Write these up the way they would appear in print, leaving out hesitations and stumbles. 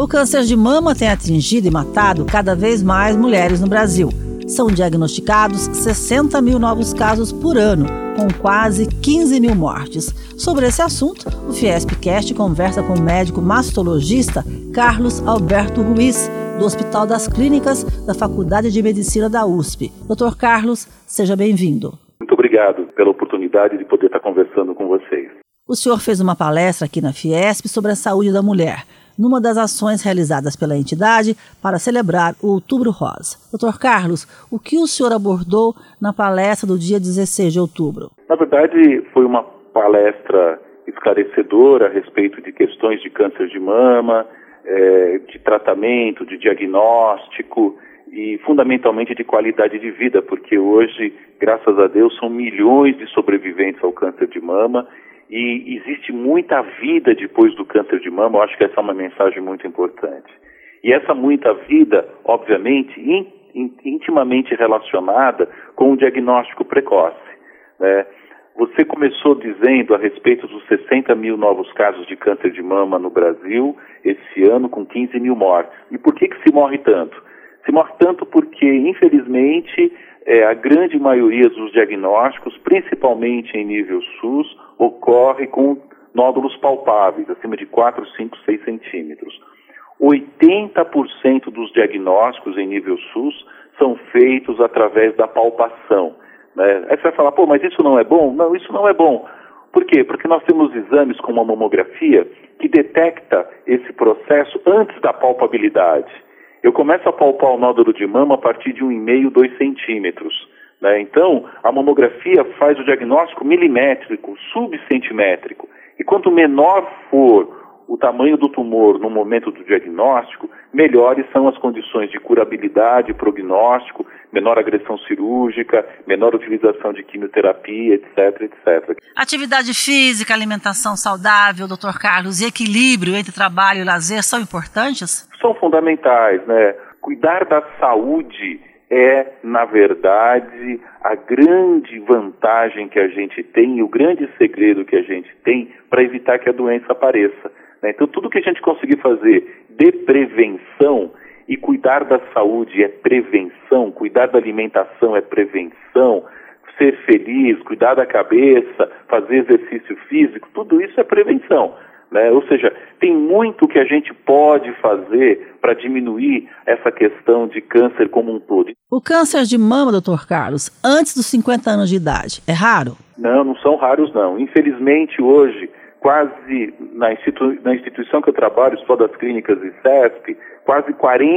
O câncer de mama tem atingido e matado cada vez mais mulheres no Brasil. São diagnosticados 60 mil novos casos por ano, com quase 15 mil mortes. Sobre esse assunto, o Fiespcast conversa com o médico mastologista Carlos Alberto Ruiz, do Hospital das Clínicas da Faculdade de Medicina da USP. Dr. Carlos, seja bem-vindo. Muito obrigado pela oportunidade de poder estar conversando com vocês. O senhor fez uma palestra aqui na Fiesp sobre a saúde da mulher, numa das ações realizadas pela entidade para celebrar o Outubro Rosa. Dr. Carlos, o que o senhor abordou na palestra do dia 16 de outubro? Na verdade, foi uma palestra esclarecedora a respeito de questões de câncer de mama, de tratamento, de diagnóstico e fundamentalmente de qualidade de vida, porque hoje, graças a Deus, são milhões de sobreviventes ao câncer de mama e existe muita vida depois do câncer de mama. Eu acho que essa é uma mensagem muito importante. E essa muita vida, obviamente, intimamente relacionada com o diagnóstico precoce, né? Você começou dizendo a respeito dos 60 mil novos casos de câncer de mama no Brasil esse ano, com 15 mil mortes. E por que se morre tanto? Se morre tanto porque, infelizmente, a grande maioria dos diagnósticos, principalmente em nível SUS, ocorre com nódulos palpáveis, acima de 4, 5, 6 centímetros. 80% dos diagnósticos em nível SUS são feitos através da palpação, né? Aí você vai falar, mas isso não é bom? Não, isso não é bom. Por quê? Porque nós temos exames como a mamografia que detecta esse processo antes da palpabilidade. Eu começo a palpar o nódulo de mama a partir de 1,5, 2 centímetros. Né? Então, a mamografia faz o diagnóstico milimétrico, subcentimétrico. E quanto menor for o tamanho do tumor no momento do diagnóstico, melhores são as condições de curabilidade, prognóstico, menor agressão cirúrgica, menor utilização de quimioterapia, etc, etc. Atividade física, alimentação saudável, Dr. Carlos, e equilíbrio entre trabalho e lazer são importantes? São fundamentais, né? Cuidar da saúde é, na verdade, a grande vantagem que a gente tem e o grande segredo que a gente tem para evitar que a doença apareça. Então, tudo que a gente conseguir fazer de prevenção, e cuidar da saúde é prevenção, cuidar da alimentação é prevenção, ser feliz, cuidar da cabeça, fazer exercício físico, tudo isso é prevenção, né? Ou seja, tem muito que a gente pode fazer para diminuir essa questão de câncer como um todo. O câncer de mama, Dr. Carlos, antes dos 50 anos de idade, é raro? Não, não são raros não. Infelizmente hoje, quase na instituição que eu trabalho, Hospital das Clínicas e CESP, quase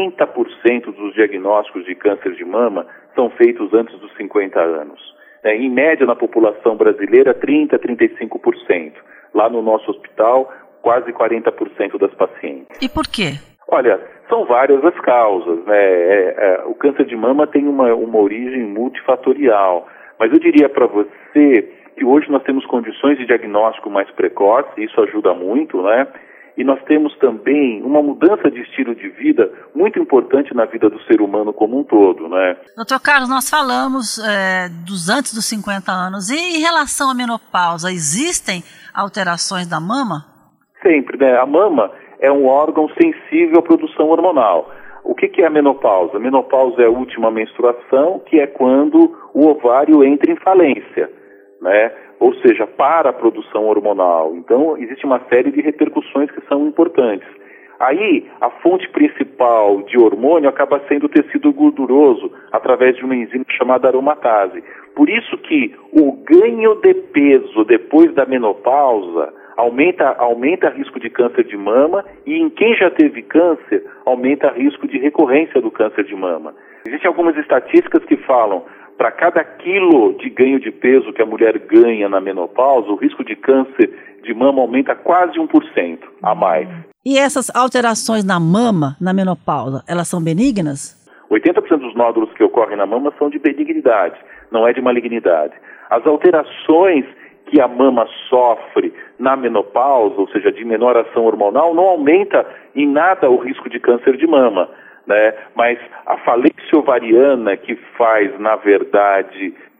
40% dos diagnósticos de câncer de mama são feitos antes dos 50 anos. Em média, na população brasileira, 30% a 35%. Lá no nosso hospital, quase 40% das pacientes. E por quê? Olha, são várias as causas, né? O câncer de mama tem uma origem multifatorial, mas eu diria para você que hoje nós temos condições de diagnóstico mais precoce, isso ajuda muito, né? E nós temos também uma mudança de estilo de vida muito importante na vida do ser humano como um todo, né? Doutor Carlos, nós falamos dos antes dos 50 anos. E em relação à menopausa, existem alterações da mama? Sempre, né? A mama é um órgão sensível à produção hormonal. O que é a menopausa? A menopausa é a última menstruação, que é quando o ovário entra em falência, né? Ou seja, para a produção hormonal. Então, existe uma série de repercussões que são importantes. Aí, a fonte principal de hormônio acaba sendo o tecido gorduroso, através de uma enzima chamada aromatase. Por isso que o ganho de peso depois da menopausa aumenta risco de câncer de mama e em quem já teve câncer, aumenta risco de recorrência do câncer de mama. Existem algumas estatísticas que falam para cada quilo de ganho de peso que a mulher ganha na menopausa, o risco de câncer de mama aumenta quase 1% a mais. E essas alterações na mama, na menopausa, elas são benignas? 80% dos nódulos que ocorrem na mama são de benignidade, não é de malignidade. As alterações que a mama sofre na menopausa, ou seja, de menor ação hormonal, não aumenta em nada o risco de câncer de mama, né? Mas a falência ovariana que faz, na verdade,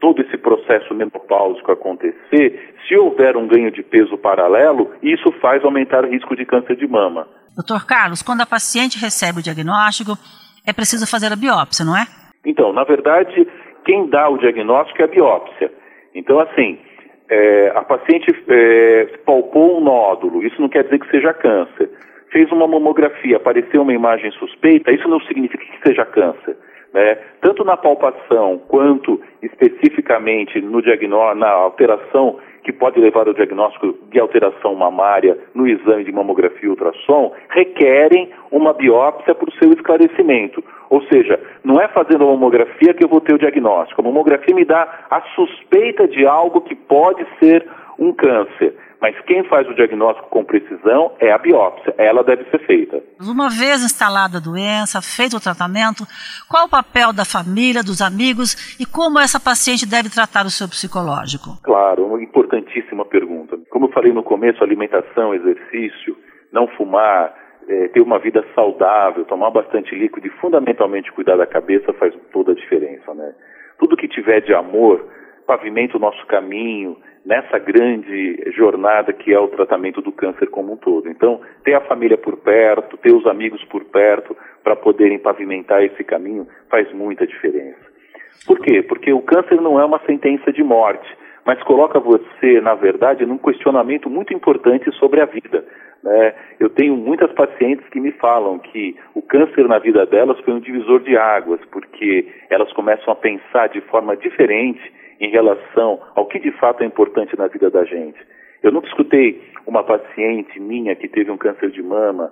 todo esse processo menopáusico acontecer, se houver um ganho de peso paralelo, isso faz aumentar o risco de câncer de mama. Dr. Carlos, quando a paciente recebe o diagnóstico, é preciso fazer a biópsia, não é? Então, na verdade, quem dá o diagnóstico é a biópsia. Então, assim, a paciente palpou um nódulo, isso não quer dizer que seja câncer. Fez uma mamografia, apareceu uma imagem suspeita, isso não significa que seja câncer. Né? Tanto na palpação quanto especificamente no na alteração que pode levar ao diagnóstico de alteração mamária no exame de mamografia e ultrassom, requerem uma biópsia para o seu esclarecimento. Ou seja, não é fazendo a mamografia que eu vou ter o diagnóstico. A mamografia me dá a suspeita de algo que pode ser um câncer. Mas quem faz o diagnóstico com precisão é a biópsia. Ela deve ser feita. Uma vez instalada a doença, feito o tratamento, qual o papel da família, dos amigos e como essa paciente deve tratar o seu psicológico? Claro, uma importantíssima pergunta. Como eu falei no começo, alimentação, exercício, não fumar, ter uma vida saudável, tomar bastante líquido e fundamentalmente cuidar da cabeça faz toda a diferença, né? Tudo que tiver de amor pavimenta o nosso caminho nessa grande jornada que é o tratamento do câncer como um todo. Então, ter a família por perto, ter os amigos por perto para poderem pavimentar esse caminho faz muita diferença. Por quê? Porque o câncer não é uma sentença de morte, mas coloca você, na verdade, num questionamento muito importante sobre a vida. Né? Eu tenho muitas pacientes que me falam que o câncer na vida delas foi um divisor de águas, porque elas começam a pensar de forma diferente em relação ao que de fato é importante na vida da gente. Eu nunca escutei uma paciente minha que teve um câncer de mama,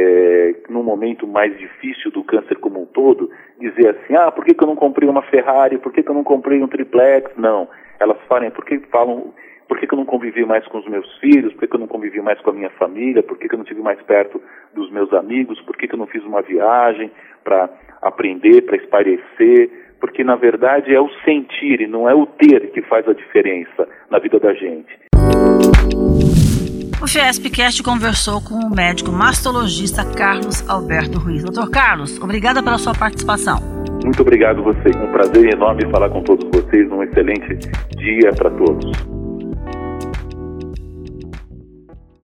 num momento mais difícil do câncer como um todo, dizer assim, por que eu não comprei uma Ferrari, por que eu não comprei um triplex? Não, elas falam, por que eu não convivi mais com os meus filhos, por que eu não convivi mais com a minha família, por que eu não estive mais perto dos meus amigos, por que eu não fiz uma viagem para aprender, para espairecer, porque na verdade é o sentir e não é o ter que faz a diferença na vida da gente. O Fiespcast conversou com o médico mastologista Carlos Alberto Ruiz. Dr. Carlos, obrigada pela sua participação. Muito obrigado a você. Um prazer enorme falar com todos vocês. Um excelente dia para todos.